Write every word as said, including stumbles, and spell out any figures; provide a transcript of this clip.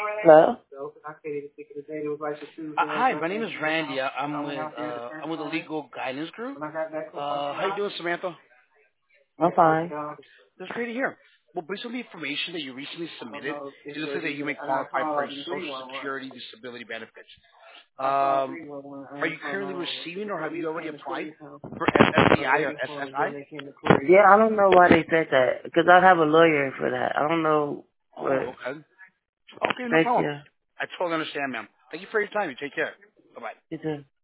Hello? Uh, hi, my name is Randy. Uh, I'm with uh, I'm with the Legal Guidance Group. Uh, how you doing, Samantha? I'm fine. That's great to hear. Well, based on the information that you recently submitted, it looks like that you may qualify for Social Security disability benefits. Um, are you currently receiving, or have you already applied for S S D I or S S I? Yeah, I don't know why they said that, because I have a lawyer for that. I don't know what. Oh, okay. Okay, no Thank problem. you. I totally understand, ma'am. Thank you for your time. You take care. Bye bye. You too.